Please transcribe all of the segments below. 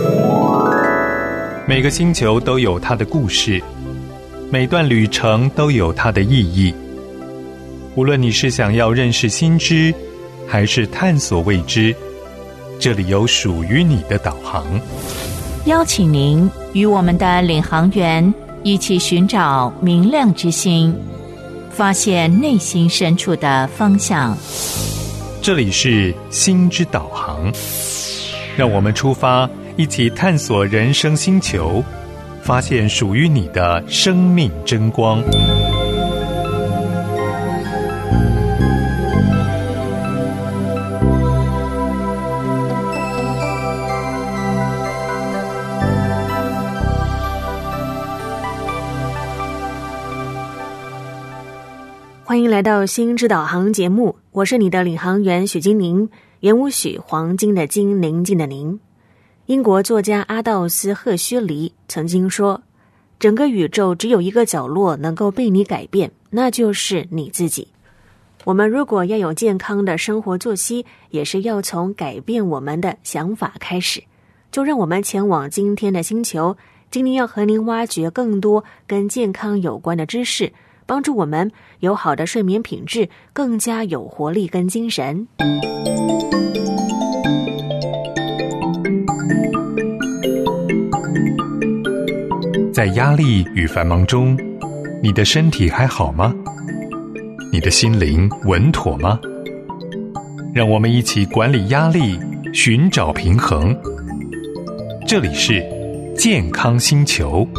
每个星球都有它的故事，每段旅程都有它的意义。无论你是想要认识新知，还是探索未知，这里有属于你的导航。 邀请您与我们的领航员一起寻找明亮之星，发现内心深处的方向。 这里是心之导航，让我们出发，一起探索人生星球，发现属于你的生命真光。 欢迎来到心之导航节目，我是你的领航员许金宁，言无许，黄金的金，宁静的宁。英国作家阿道斯·赫胥黎曾经说，整个宇宙只有一个角落能够被你改变，那就是你自己。我们如果要有健康的生活作息，也是要从改变我们的想法开始。就让我们前往今天的星球，今天要和您挖掘更多跟健康有关的知识，帮助我们有好的睡眠品质，更加有活力跟精神。 在压力与繁忙中，你的身体还好吗？你的心灵稳妥吗？让我们一起管理压力，寻找平衡。这里是健康星球。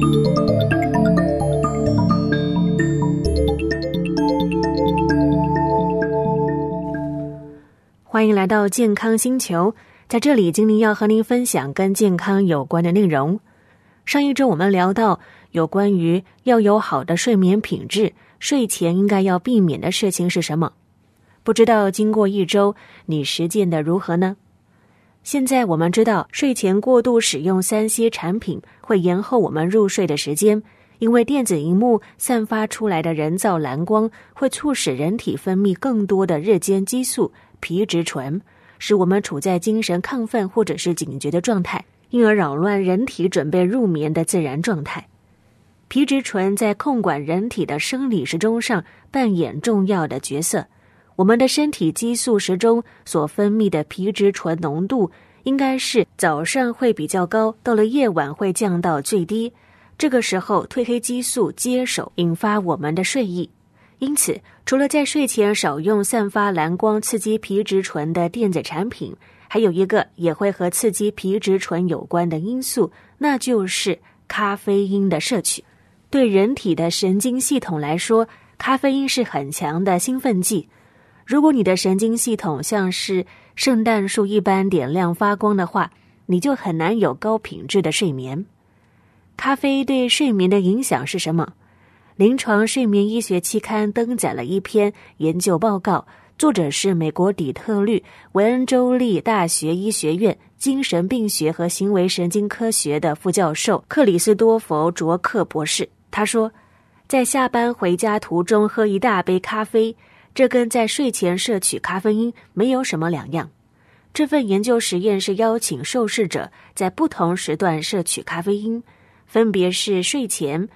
欢迎来到健康星球，在这里精灵要和您分享跟健康有关的内容。上一周我们聊到有关于要有好的睡眠品质，睡前应该要避免的事情是什么？不知道经过一周，你实践的如何呢？现在我们知道，睡前过度使用3C 产品会延后我们入睡的时间，因为电子荧幕散发出来的人造蓝光会促使人体分泌更多的日间激素皮质醇，使我们处在精神亢奋或者是警觉的状态，因而扰乱人体准备入眠的自然状态。皮质醇在控管人体的生理时钟上扮演重要的角色。我们的身体激素时钟所分泌的皮质醇浓度应该是早上会比较高，到了夜晚会降到最低。这个时候褪黑激素接手，引发我们的睡意。因此，除了在睡前少用散发蓝光刺激皮质醇的电子产品，还有一个也会和刺激皮质醇有关的因素，那就是咖啡因的摄取。对人体的神经系统来说，咖啡因是很强的兴奋剂。如果你的神经系统像是圣诞树一般点亮发光的话，你就很难有高品质的睡眠。咖啡对睡眠的影响是什么？临床睡眠医学期刊登载了一篇研究报告，作者是美国底特律维恩州立大学医学院精神病学和行为神经科学的副教授克里斯多弗·卓克博士。他说，在下班回家途中喝一大杯咖啡，这跟在睡前摄取咖啡因没有什么两样。这份研究实验是邀请受试者在不同时段摄取咖啡因，分别是睡前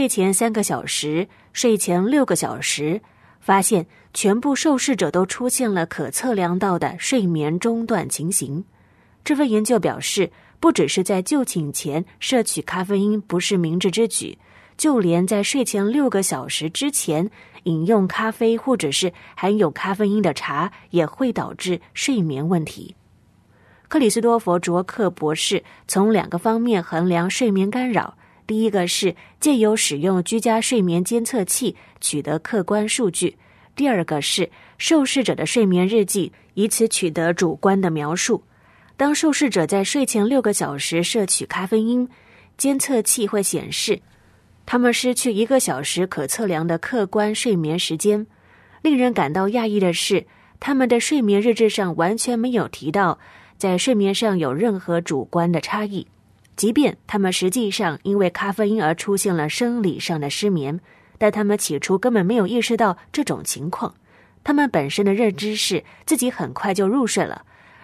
3个小时、睡前6个小时，发现全部受试者都出现了可测量到的睡眠中断情形。这份研究表示，不只是在就寝前摄取咖啡因不是明智之举，就连在睡前6个小时之前饮用咖啡或者是含有咖啡因的茶也会导致睡眠问题。克里斯多弗·卓克博士从2个方面衡量睡眠干扰。第一个是借由使用居家睡眠监测器取得客观数据，第二个是受试者的睡眠日记，以此取得主观的描述。当受试者在睡前6个小时摄取咖啡因，监测器会显示他们失去1个小时可测量的客观睡眠时间。令人感到讶异的是，他们的睡眠日志上完全没有提到在睡眠上有任何主观的差异，即便他们实际上因为咖啡因而出现了生理上的失眠，但他们起初根本没有意识到这种情况。他们本身的认知是自己很快就入睡了，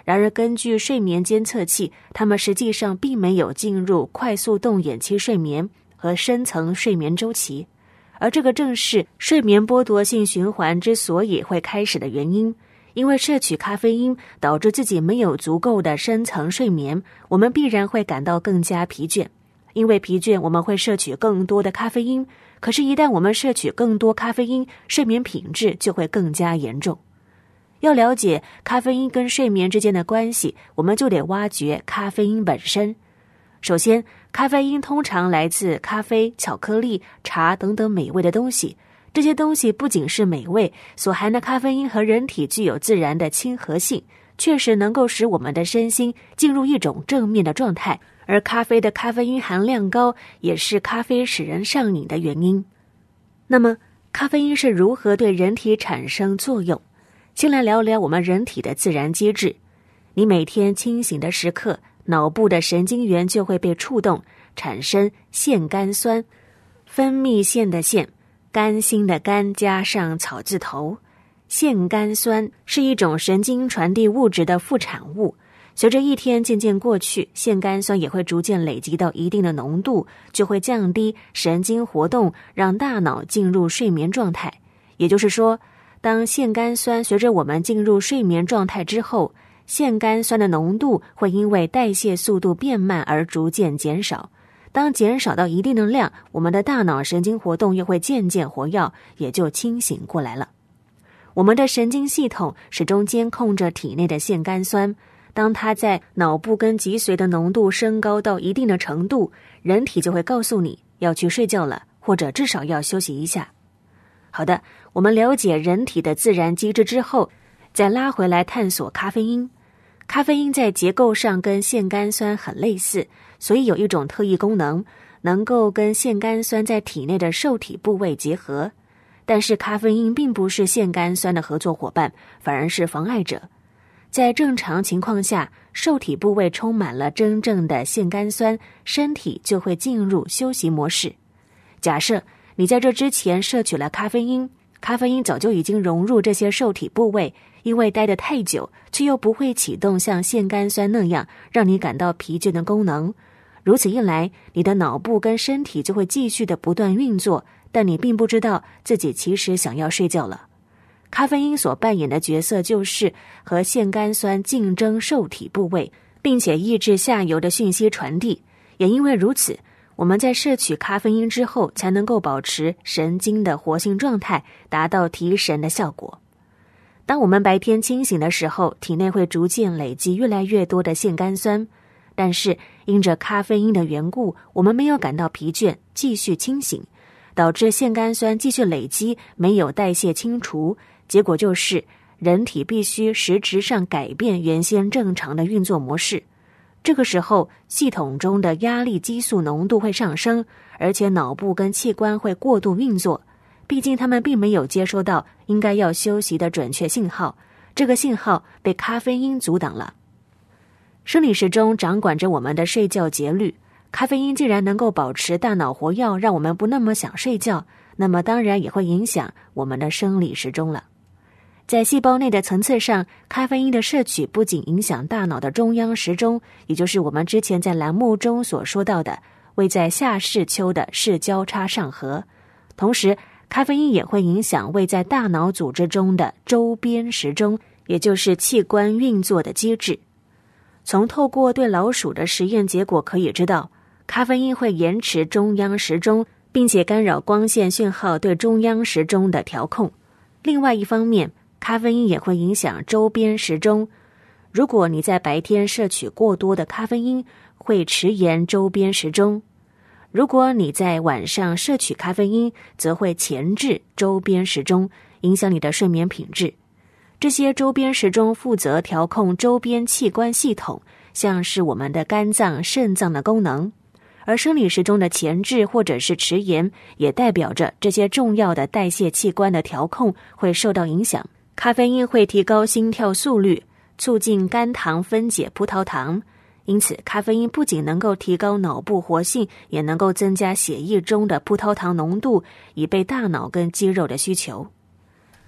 然而根据睡眠监测器，它们实际上并没有进入快速动眼期睡眠和深层睡眠周期，而这个正是睡眠剥夺性循环之所以会开始的原因。因为摄取咖啡因导致自己没有足够的深层睡眠，我们必然会感到更加疲倦。因为疲倦，我们会摄取更多的咖啡因，可是一旦我们摄取更多咖啡因，睡眠品质就会更加严重。要了解咖啡因跟睡眠之间的关系，我们就得挖掘咖啡因本身。首先，咖啡因通常来自咖啡、巧克力、茶等等美味的东西。这些东西不仅是美味，所含的咖啡因和人体具有自然的亲和性，确实能够使我们的身心进入一种正面的状态。而咖啡的咖啡因含量高，也是咖啡使人上瘾的原因。那么，咖啡因是如何对人体产生作用？先来聊聊我们人体的自然机制。你每天清醒的时刻，脑部的神经元就会被触动，产生腺苷酸，分泌腺的腺，甘心的甘加上草字头。腺苷酸是一种神经传递物质的副产物，随着一天渐渐过去，腺苷酸也会逐渐累积到一定的浓度，就会降低神经活动，让大脑进入睡眠状态。也就是说，当腺苷酸随着我们进入睡眠状态之后，腺苷酸的浓度会因为代谢速度变慢而逐渐减少。当减少到一定的量，我们的大脑神经活动又会渐渐活跃，也就清醒过来了。我们的神经系统始终监控着体内的腺苷酸，当它在脑部跟脊髓的浓度升高到一定的程度，人体就会告诉你要去睡觉了，或者至少要休息一下。好的，我们了解人体的自然机制之后，再拉回来探索咖啡因。咖啡因在结构上跟腺苷酸很类似，所以有一种特异功能，能够跟腺苷酸在体内的受体部位结合。但是咖啡因并不是腺苷酸的合作伙伴，反而是妨碍者。在正常情况下，受体部位充满了真正的腺苷酸，身体就会进入休息模式。假设你在这之前摄取了咖啡因，咖啡因早就已经融入这些受体部位，因为待得太久，却又不会启动像腺苷酸那样让你感到疲倦的功能。如此一来，你的脑部跟身体就会继续的不断运作，但你并不知道自己其实想要睡觉了。咖啡因所扮演的角色就是和腺苷酸竞争受体部位，并且抑制下游的讯息传递。也因为如此，我们在摄取咖啡因之后，才能够保持神经的活性状态，达到提神的效果。当我们白天清醒的时候，体内会逐渐累积越来越多的腺苷酸，但是因着咖啡因的缘故，我们没有感到疲倦，继续清醒，导致腺苷酸继续累积，没有代谢清除，结果就是人体必须实质上改变原先正常的运作模式。这个时候，系统中的压力激素浓度会上升，而且脑部跟器官会过度运作，毕竟他们并没有接收到应该要休息的准确信号，这个信号被咖啡因阻挡了。生理时钟掌管着我们的睡觉节律，咖啡因既然能够保持大脑活跃，让我们不那么想睡觉，那么当然也会影响我们的生理时钟了。在细胞内的层次上，咖啡因的摄取不仅影响大脑的中央时钟，也就是我们之前在栏目中所说到的位在下视丘的视交叉上核，同时咖啡因也会影响位在大脑组织中的周边时钟，也就是器官运作的机制。从透过对老鼠的实验结果可以知道，咖啡因会延迟中央时钟，并且干扰光线讯号对中央时钟的调控。另外一方面，咖啡因也会影响周边时钟。如果你在白天摄取过多的咖啡因，会迟延周边时钟；如果你在晚上摄取咖啡因，则会前置周边时钟，影响你的睡眠品质。这些周边时钟负责调控周边器官系统，像是我们的肝脏、肾脏的功能。而生理时钟的前置或者是迟延，也代表着这些重要的代谢器官的调控会受到影响。咖啡因会提高心跳速率，促进肝糖分解葡萄糖，因此咖啡因不仅能够提高脑部活性，也能够增加血液中的葡萄糖浓度，以备大脑跟肌肉的需求。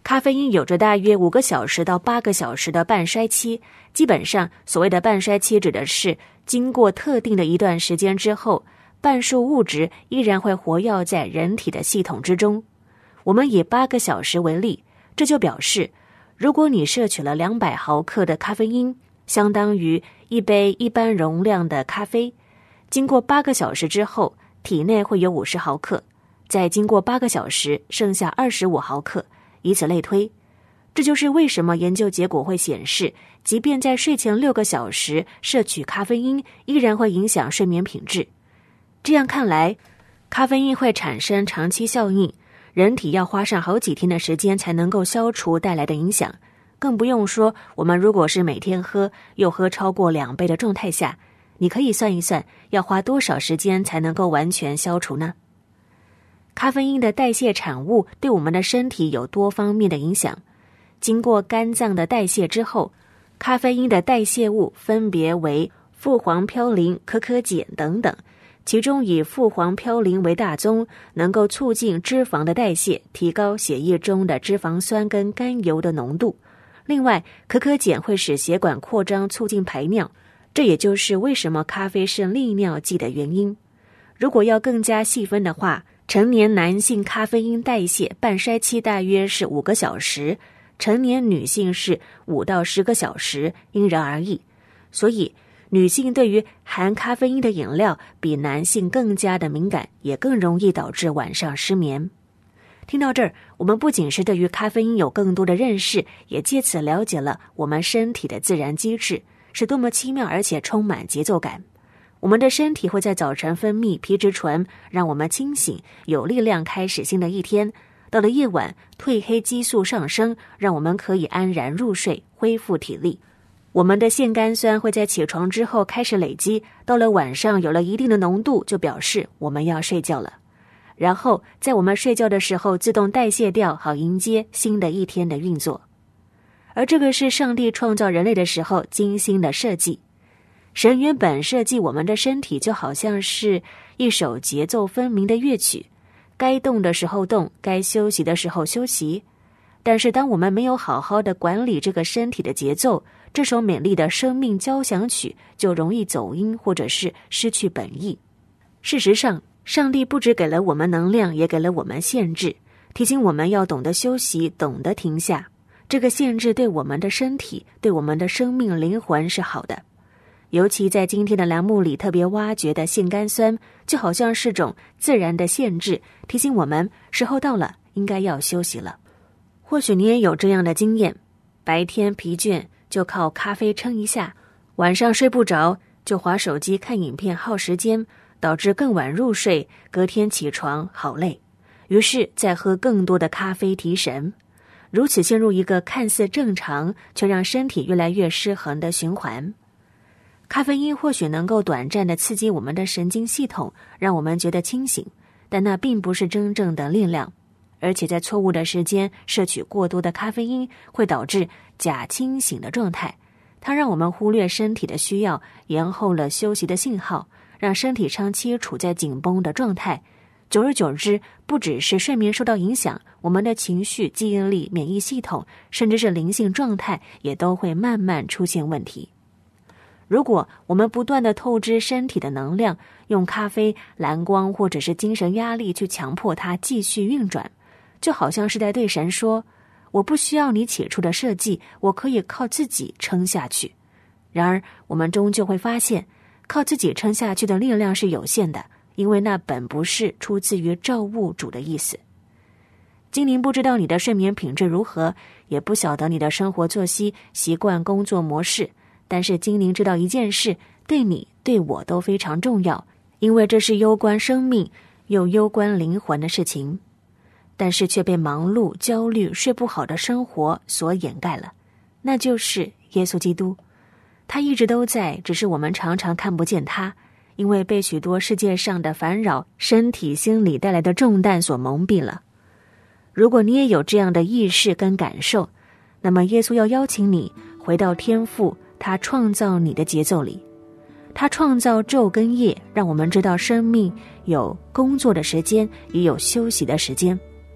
咖啡因有着大约5个小时到8个小时的半衰期，基本上所谓的半衰期指的是经过特定的一段时间之后，半数物质依然会活跃在人体的系统之中。我们以8个小时为例，这就表示如果你摄取了200毫克的咖啡因，相当于一杯一般容量的咖啡，经过8个小时之后，体内会有50毫克，再经过8个小时剩下25毫克，以此类推。这就是为什么研究结果会显示，即便在睡前6个小时摄取咖啡因，依然会影响睡眠品质。这样看来，咖啡因会产生长期效应，人体要花上好几天的时间才能够消除带来的影响。更不用说我们如果是每天喝，又喝超过2杯的状态下，你可以算一算要花多少时间才能够完全消除呢？咖啡因的代谢产物对我们的身体有多方面的影响。经过肝脏的代谢之后，咖啡因的代谢物分别为富黄嘌呤、可可碱等等，其中以富黄嘌呤为大宗，能够促进脂肪的代谢，提高血液中的脂肪酸跟甘油的浓度。另外，可可碱会使血管扩张，促进排尿，这也就是为什么咖啡是利尿剂的原因。如果要更加细分的话，成年男性咖啡因代谢半衰期大约是5个小时，成年女性是5到10个小时，因人而异。所以女性对于含咖啡因的饮料比男性更加的敏感，也更容易导致晚上失眠。听到这儿，我们不仅是对于咖啡因有更多的认识，也借此了解了我们身体的自然机制是多么奇妙，而且充满节奏感。我们的身体会在早晨分泌皮质醇，让我们清醒有力量开始新的一天。到了夜晚，褪黑激素上升，让我们可以安然入睡，恢复体力。我们的腺苷酸会在起床之后开始累积，到了晚上有了一定的浓度，就表示我们要睡觉了。然后在我们睡觉的时候自动代谢掉，好迎接新的一天的运作。而这个是上帝创造人类的时候精心的设计。神原本设计我们的身体就好像是一首节奏分明的乐曲，该动的时候动，该休息的时候休息。但是当我们没有好好的管理这个身体的节奏，这首美丽的生命交响曲就容易走音，或者是失去本意。事实上，上帝不只给了我们能量，也给了我们限制，提醒我们要懂得休息，懂得停下。这个限制对我们的身体，对我们的生命灵魂是好的。尤其在今天的栏目里特别挖掘的腺苷酸，就好像是种自然的限制，提醒我们时候到了，应该要休息了。或许你也有这样的经验，白天疲倦就靠咖啡撑一下，晚上睡不着就滑手机看影片耗时间，导致更晚入睡，隔天起床好累，于是再喝更多的咖啡提神，如此陷入一个看似正常却让身体越来越失衡的循环。咖啡因或许能够短暂地刺激我们的神经系统，让我们觉得清醒，但那并不是真正的力量。而且在错误的时间摄取过多的咖啡因，会导致假清醒的状态，它让我们忽略身体的需要，延后了休息的信号，让身体长期处在紧绷的状态。久而久之，不只是睡眠受到影响，我们的情绪、记忆力、免疫系统，甚至是灵性状态也都会慢慢出现问题。如果我们不断地透支身体的能量，用咖啡、蓝光或者是精神压力去强迫它继续运转，就好像是在对神说，我不需要你起初的设计，我可以靠自己撑下去。然而我们终究会发现，靠自己撑下去的力量是有限的，因为那本不是出自于造物主的意思。精灵不知道你的睡眠品质如何，也不晓得你的生活作息习惯工作模式，但是精灵知道一件事，对你对我都非常重要，因为这是攸关生命又攸关灵魂的事情，但是却被忙碌、焦虑、睡不好的生活所掩盖了，那就是耶稣基督。他一直都在，只是我们常常看不见他，因为被许多世界上的烦扰、身体、心理带来的重担所蒙蔽了。如果你也有这样的意识跟感受，那么耶稣要邀请你回到天父他创造你的节奏里。他创造昼跟夜，让我们知道生命有工作的时间，也有休息的时间。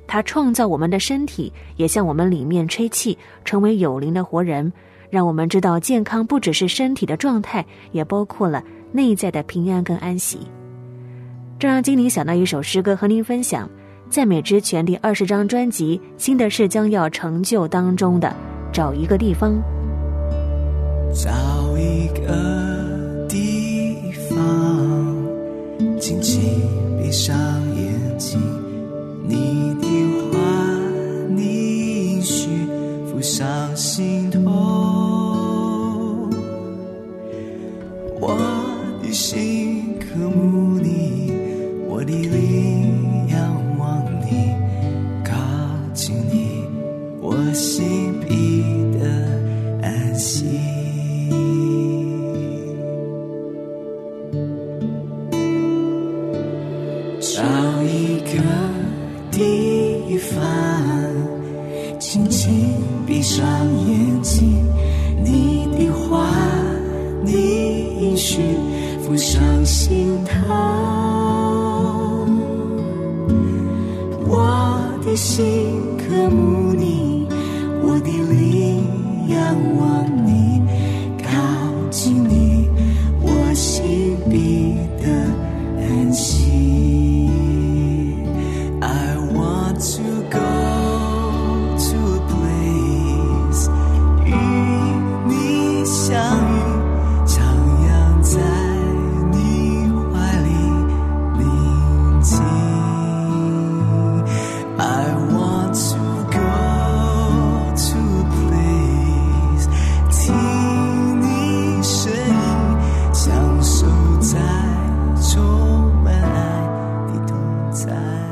他创造我们的身体，也向我们里面吹气，成为有灵的活人，让我们知道健康不只是身体的状态，也包括了内在的平安跟安息。这让精灵想到一首诗歌和您分享，赞美之泉第20张专辑新的事将要成就当中的找一个地方。 找一个地方，轻轻闭上眼睛，你的话你应许浮上心头，我的心渴慕你，我的灵仰望你，靠近你，我心必得安息。找一个地方，轻轻闭上眼睛，你的话你应许浮上心头，我的心渴慕你，我的灵仰望你，靠近你，我心必得安息。I want to go to a place 与你相遇，徜徉在你怀里宁静。I want to go to a place 听你声音，享受在充满爱的同在。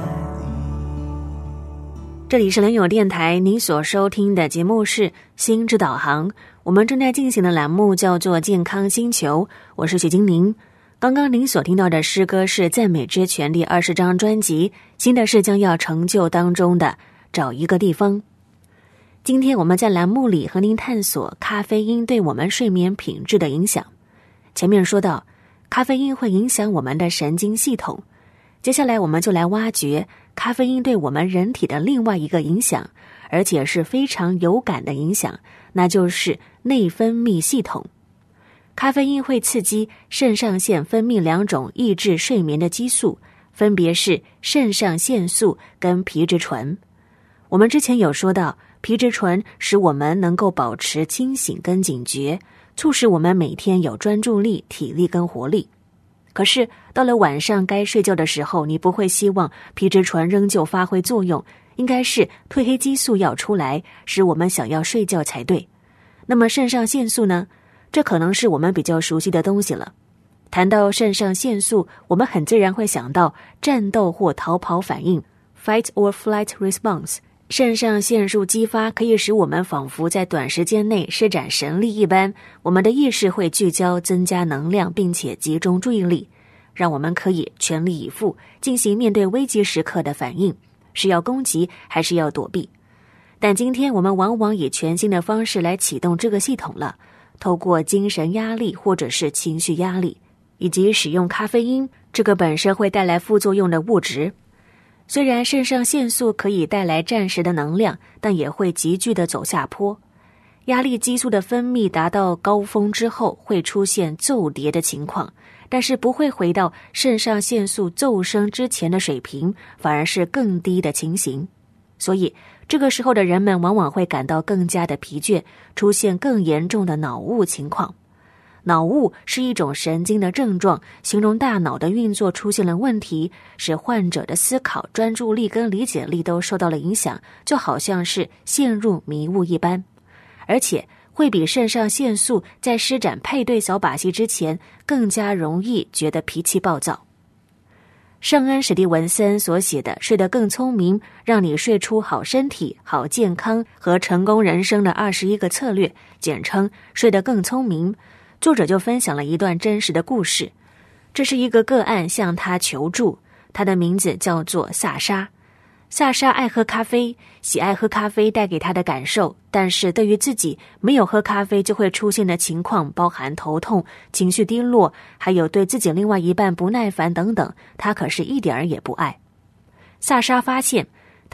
这里是良友电台，您所收听的节目是心之导航，我们正在进行的栏目叫做健康星球，我是许金玲。刚刚您所听到的诗歌是赞美之泉第20张专辑新的事将要成就当中的找一个地方。今天我们在栏目里和您探索咖啡因对我们睡眠品质的影响。前面说到咖啡因会影响我们的神经系统，接下来我们就来挖掘咖啡因对我们人体的另外一个影响，而且是非常有感的影响，那就是内分泌系统。咖啡因会刺激肾上腺分泌2种抑制睡眠的激素，分别是肾上腺素跟皮质醇。我们之前有说到，皮质醇使我们能够保持清醒跟警觉，促使我们每天有专注力、体力跟活力。可是到了晚上该睡觉的时候，你不会希望皮质醇仍旧发挥作用，应该是褪黑激素要出来，使我们想要睡觉才对。那么肾上腺素呢？这可能是我们比较熟悉的东西了。谈到肾上腺素，我们很自然会想到战斗或逃跑反应 Fight or Flight Response。 肾上腺素激发可以使我们仿佛在短时间内施展神力一般，我们的意识会聚焦，增加能量，并且集中注意力，让我们可以全力以赴进行面对危急时刻的反应，是要攻击还是要躲避。但今天我们往往以全新的方式来启动这个系统了，透过精神压力或者是情绪压力，以及使用咖啡因这个本身会带来副作用的物质。虽然肾上腺素可以带来暂时的能量，但也会急剧的走下坡。压力激素的分泌达到高峰之后，会出现骤跌的情况，但是不会回到肾上腺素骤升之前的水平，反而是更低的情形。所以这个时候的人们往往会感到更加的疲倦，出现更严重的脑雾情况。脑雾是一种神经的症状，形容大脑的运作出现了问题，使患者的思考、专注力跟理解力都受到了影响，就好像是陷入迷雾一般。而且会比肾上腺素在施展配对小把戏之前更加容易觉得脾气暴躁。圣恩·史蒂文森所写的《睡得更聪明，让你睡出好身体、好健康和成功人生的21个策略》，简称睡得更聪明，作者就分享了一段真实的故事。这是一个个案向他求助，他的名字叫做萨莎。萨莎爱喝咖啡，喜爱喝咖啡带给他的感受，但是对于自己没有喝咖啡就会出现的情况，包含头痛、情绪低落，还有对自己另外一半不耐烦等等，他可是一点儿也不爱。萨莎发现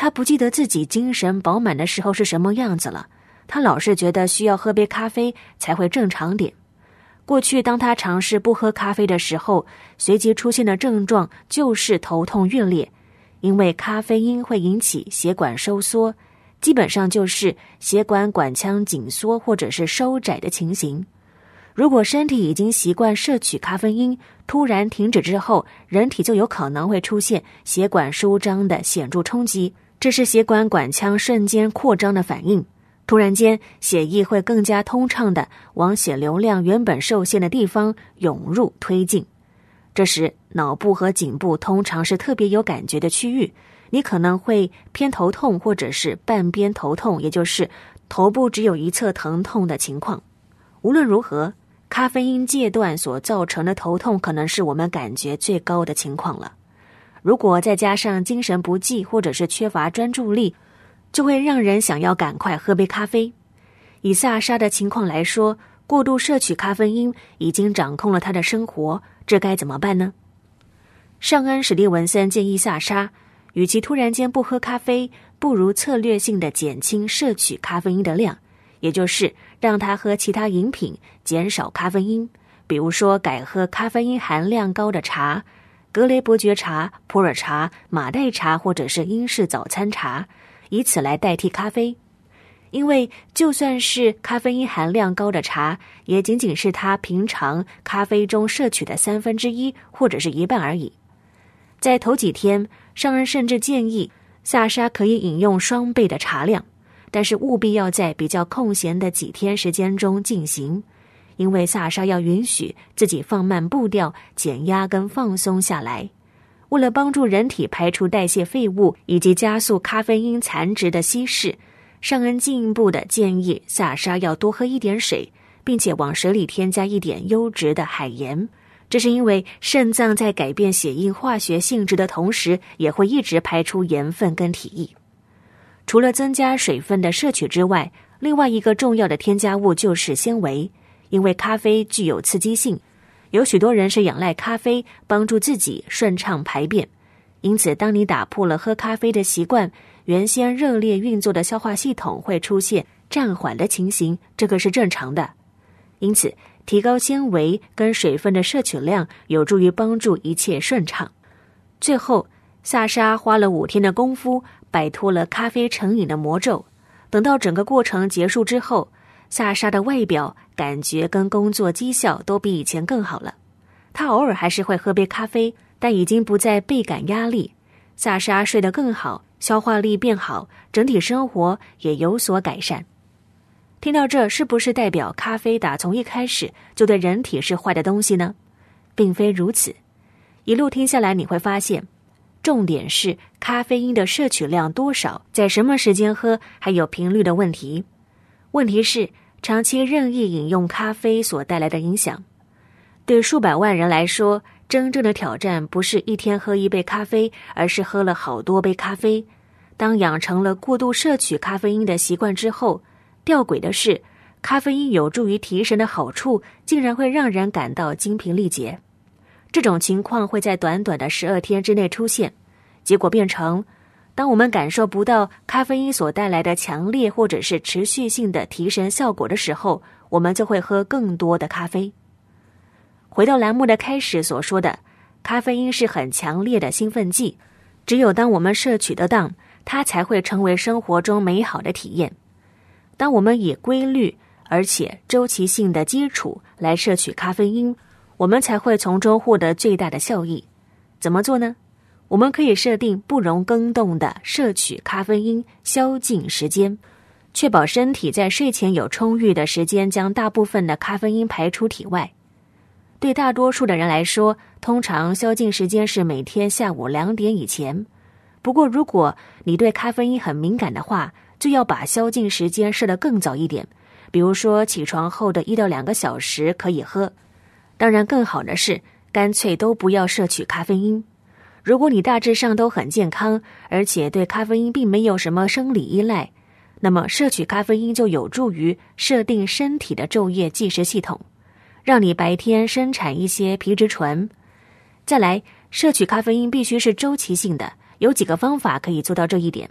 他不记得自己精神饱满的时候是什么样子了，他老是觉得需要喝杯咖啡才会正常点。过去当他尝试不喝咖啡的时候，随即出现的症状就是头痛欲裂，因为咖啡因会引起血管收缩，基本上就是血管管腔紧缩或者是收窄的情形。如果身体已经习惯摄取咖啡因，突然停止之后，人体就有可能会出现血管舒张的显著冲击，这是血管管腔瞬间扩张的反应。突然间，血液会更加通畅地往血流量原本受限的地方涌入推进。这时，脑部和颈部通常是特别有感觉的区域，你可能会偏头痛或者是半边头痛，也就是头部只有一侧疼痛的情况。无论如何，咖啡因戒断所造成的头痛可能是我们感觉最高的情况了。如果再加上精神不济或者是缺乏专注力，就会让人想要赶快喝杯咖啡。以萨莎的情况来说，过度摄取咖啡因已经掌控了他的生活，这该怎么办呢？尚恩·史蒂文森建议萨莎，与其突然间不喝咖啡，不如策略性的减轻摄取咖啡因的量，也就是让他喝其他饮品，减少咖啡因，比如说改喝咖啡因含量高的茶，格雷伯爵茶、普洱茶、马黛茶或者是英式早餐茶，以此来代替咖啡。因为就算是咖啡因含量高的茶，也仅仅是他平常咖啡中摄取的1/3或者是一半而已。在头几天，尚恩甚至建议萨莎可以饮用双倍的茶量，但是务必要在比较空闲的几天时间中进行，因为萨莎要允许自己放慢步调，减压跟放松下来。为了帮助人体排除代谢废物以及加速咖啡因残值的稀释，尚恩进一步的建议萨莎要多喝一点水，并且往水里添加一点优质的海盐。这是因为肾脏在改变血液化学性质的同时，也会一直排出盐分跟体液。除了增加水分的摄取之外，另外一个重要的添加物就是纤维，因为咖啡具有刺激性，有许多人是仰赖咖啡帮助自己顺畅排便，因此当你打破了喝咖啡的习惯，原先热烈运作的消化系统会出现暂缓的情形，这个是正常的。因此提高纤维跟水分的摄取量有助于帮助一切顺畅。最后，萨莎花了5天的功夫摆脱了咖啡成瘾的魔咒。等到整个过程结束之后，萨莎的外表、感觉跟工作绩效都比以前更好了。她偶尔还是会喝杯咖啡，但已经不再倍感压力。萨莎睡得更好，消化力变好，整体生活也有所改善。听到这，是不是代表咖啡打从一开始就对人体是坏的东西呢？并非如此。一路听下来，你会发现重点是咖啡因的摄取量多少，在什么时间喝，还有频率的问题。问题是长期任意饮用咖啡所带来的影响。对数百万人来说，真正的挑战不是一天喝1杯咖啡，而是喝了好多杯咖啡。当养成了过度摄取咖啡因的习惯之后，吊诡的是，咖啡因有助于提神的好处竟然会让人感到精疲力竭。这种情况会在短短的12天之内出现，结果变成当我们感受不到咖啡因所带来的强烈或者是持续性的提神效果的时候，我们就会喝更多的咖啡。回到栏目的开始所说的，咖啡因是很强烈的兴奋剂，只有当我们摄取得当，它才会成为生活中美好的体验。当我们以规律而且周期性的基础来摄取咖啡因，我们才会从中获得最大的效益。怎么做呢？我们可以设定不容更动的摄取咖啡因宵禁时间，确保身体在睡前有充裕的时间将大部分的咖啡因排出体外。对大多数的人来说，通常宵禁时间是每天下午2点以前。不过如果你对咖啡因很敏感的话，就要把宵禁时间设得更早一点，比如说起床后的1到2个小时可以喝。当然更好的是干脆都不要摄取咖啡因。如果你大致上都很健康，而且对咖啡因并没有什么生理依赖，那么摄取咖啡因就有助于设定身体的昼夜计时系统，让你白天生产一些皮质醇。再来，摄取咖啡因必须是周期性的，有几个方法可以做到这一点。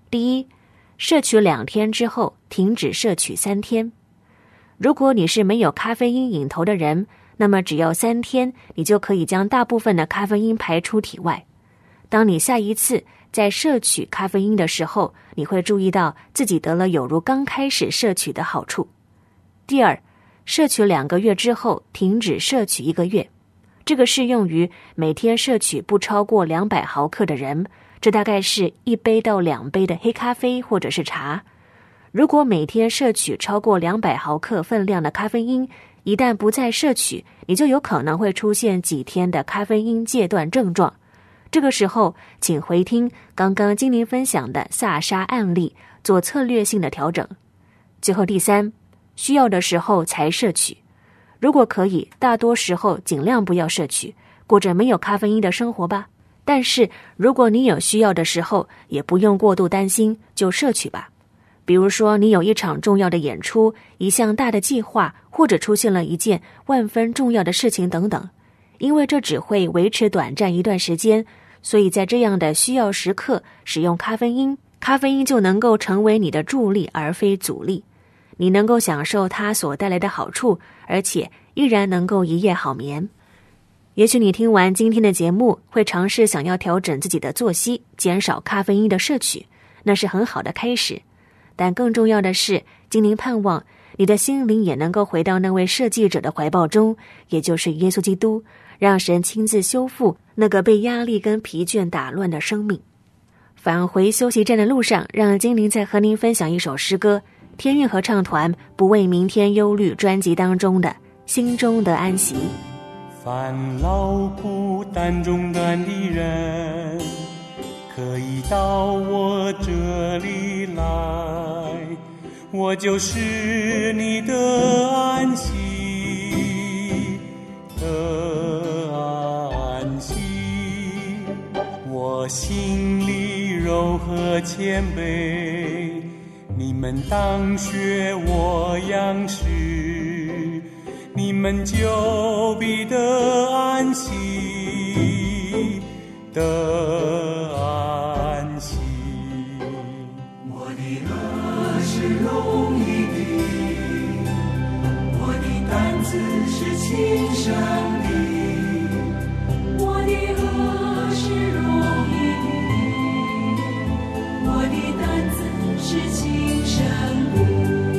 第一，摄取2天之后停止摄取3天。如果你是没有咖啡因瘾头的人，那么只要3天，你就可以将大部分的咖啡因排出体外。当你下一次在摄取咖啡因的时候，你会注意到自己得了有如刚开始摄取的好处。第二，摄取2个月之后停止摄取1个月。这个适用于每天摄取不超过200毫克的人，这大概是1杯到2杯的黑咖啡或者是茶。如果每天摄取超过200毫克分量的咖啡因，一旦不再摄取，你就有可能会出现几天的咖啡因戒断症状。这个时候，请回听刚刚精灵分享的萨莎案例，做策略性的调整。最后第三，需要的时候才摄取。如果可以，大多时候尽量不要摄取，过着没有咖啡因的生活吧。但是如果你有需要的时候，也不用过度担心，就摄取吧。比如说你有一场重要的演出，一项大的计划，或者出现了一件万分重要的事情等等。因为这只会维持短暂一段时间，所以在这样的需要时刻使用咖啡因，咖啡因就能够成为你的助力而非阻力。你能够享受它所带来的好处，而且依然能够一夜好眠。也许你听完今天的节目，会尝试想要调整自己的作息，减少咖啡因的摄取，那是很好的开始。但更重要的是，精灵盼望你的心灵也能够回到那位设计者的怀抱中，也就是耶稣基督，让神亲自修复那个被压力跟疲倦打乱的生命。返回休息站的路上，让精灵再和您分享一首诗歌，天韵合唱团不为明天忧虑专辑当中的心中的安息。 烦劳苦担重担的人，可以到我这里来，我就是你的安息的安息。我心里柔和谦卑，你们当学我样式，你们就必得安息的安息。 我的恶是容易的，我的担子是轻省的。我的恶是容易的，我的担子是轻省的。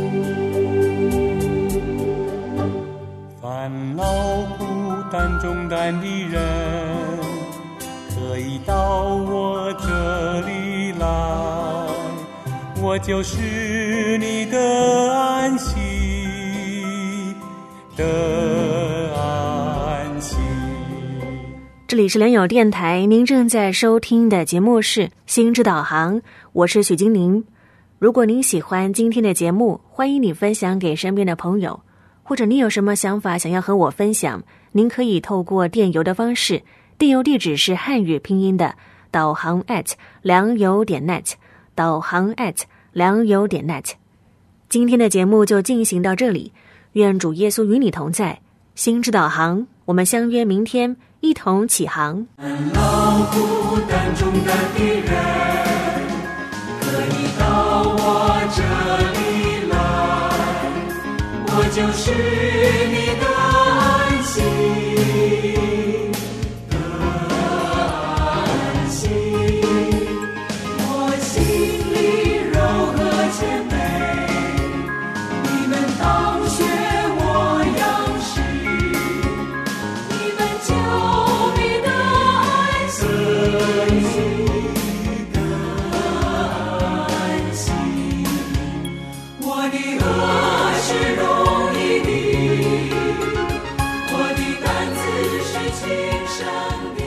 烦劳苦担重担的人，可以到我这里来，我就是你的安息的安息。 这里是良友电台，您正在收听的节目是心之导航，我是许金玲。如果您喜欢今天的节目，欢迎你分享给身边的朋友，或者你有什么想法想要和我分享，您可以透过电邮的方式，电邮地址是汉语拼音的导航@良友.net， 导航@良友.net。 今天的节目就进行到这里，愿主耶稣与你同在，心之导航，我们相约明天一同起航。 劳苦担重担的人，可以到我这里来，我就是你的安息的安息。我心里柔和谦卑，你们当学我样式，你们就必得安息的安息。我的恶是容易的，我的担子是轻省的。